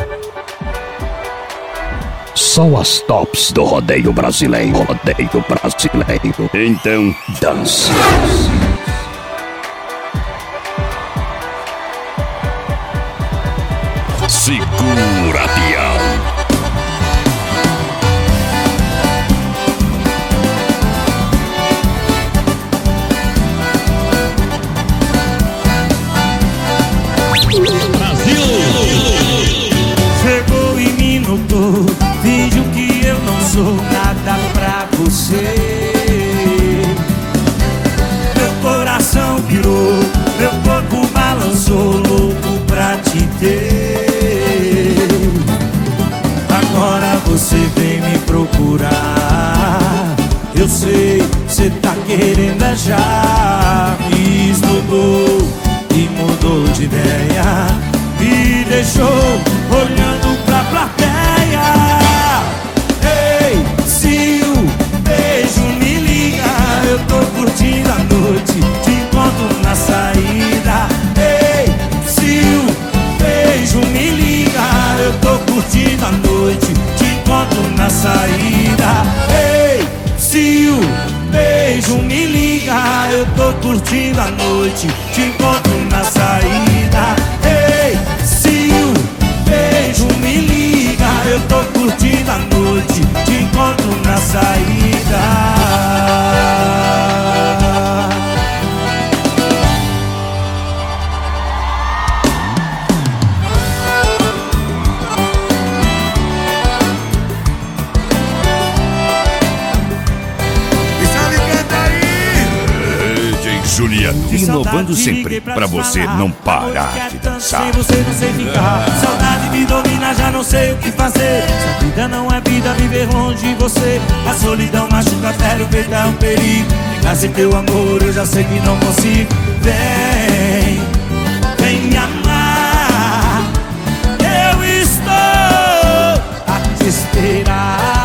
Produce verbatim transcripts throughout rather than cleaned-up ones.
São as tops do rodeio brasileiro, rodeio brasileiro. Então, dance. Segura, peão. Chegou e me notou, fingiu que eu não sou nada pra você. Meu coração pirou, meu corpo balançou, louco pra te ter. Agora você vem me procurar, eu sei, cê tá querendo é já. Me esnobou e mudou de ideia, me deixou olhando pra plateia. Ei, se o beijo me liga, eu tô curtindo a noite, te encontro na saída. Ei, se o beijo me liga, eu tô curtindo a noite, te encontro na saída. Ei, se o beijo me liga, eu tô curtindo a noite, te encontro na saída. Ei, se o beijo me liga, eu tô curtindo a noite, te encontro na saída. Juliano, inovando sempre, pra você não parar de dançar. Sem você não sei ficar, saudade me domina, já não sei o que fazer. Se a vida não é vida, viver longe de você. A solidão machuca até o peito, é um perigo. Ficar sem teu amor, eu já sei que não consigo. Vem, vem me amar, eu estou a te esperar.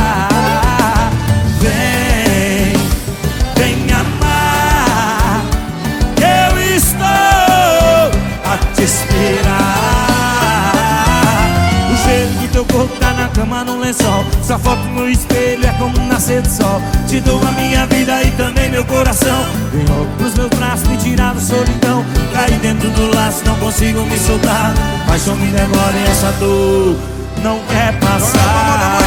Teu corpo tá na cama, no lençol, sua foto no espelho é como um nascer do sol. Te dou a minha vida e também meu coração. Vem logo pros meus braços me tirar da solidão. Caí dentro do laço, não consigo me soltar. Paixão me demora e essa dor não quer passar.